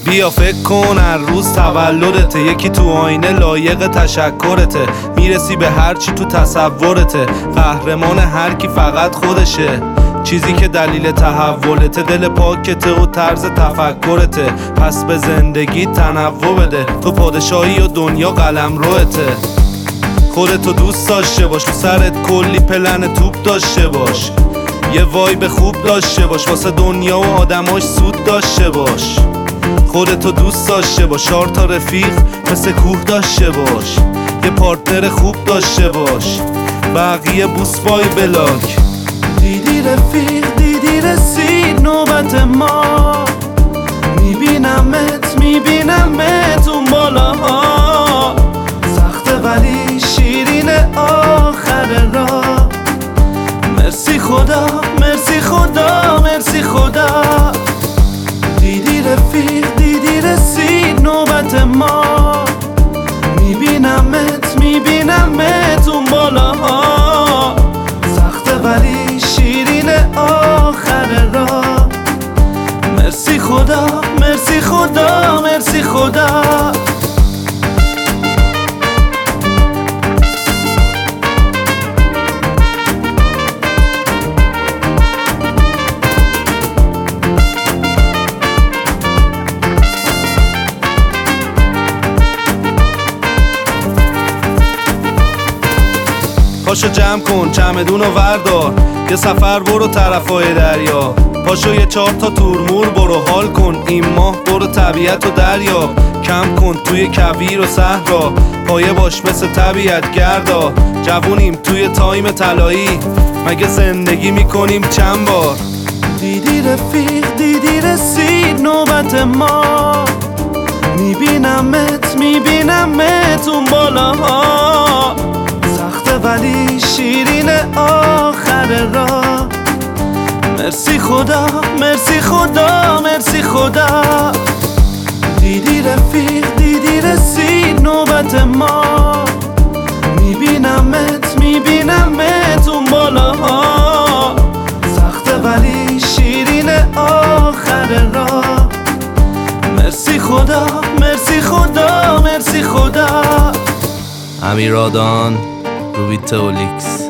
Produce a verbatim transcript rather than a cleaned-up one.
بیا فکر کن هر روز تولدته، یکی تو آینه لایق تشکرته، میرسی به هر چی تو تصورته، قهرمان هر کی فقط خودشه، چیزی که دلیل تحولته، دل پاکته و طرز تفکرته، پس به زندگی تنوع بده، تو پادشاهی و دنیا قلمروته. خودتو دوست داشته باش، تو سرت کلی پلن توپ داشته باش، یه وایب خوب داشته باش، واسه دنیا و آدماش سود داشته باش. خودتو دوست داشته باش، چهار تا رفیق مثل کوه داشته باش، یه پارتنر خوب داشته باش، بقیه بوس بای بلاک. دیدی رفیق دیدی رسید نوبت ما، میبینمت میبینمت اون بالاها، سخته ولی شیرین آخر راه. مرسی خدا مرسی خدا مرسی خدا. دیدی رفیق دیدی رسید نوبت ما، میبینمت میبینمت اون بالاها، سخته ولی شیرین آخر راه. مرسی خدا مرسی خدا مرسی خدا. پاشو جمع کن چمدون و وردار، یه سفر برو طرفای دریا، پاشو یه چهار تا تورمور برو حال کن، این ماه برو طبیعت و دریا، کم کن توی کویر و صحرا، پایه باش مثل طبیعت گردا، جوونیم توی تایم طلایی، مگه زندگی میکنیم چند بار. دیدی رفیق دیدی رسید نوبت ما، میبینمت میبینمت اون بالاها، سخته ولی شیرین آخر راه. مرسی خدا مرسی خدا مرسی خدا. دیدی رفیق دیدی رسید نوبت ما، میبینمت میبینمت اون بالاها، سخته ولی شیرین آخر راه. مرسی خدا مرسی خدا مرسی خدا. امیرادان روبیتولیکس.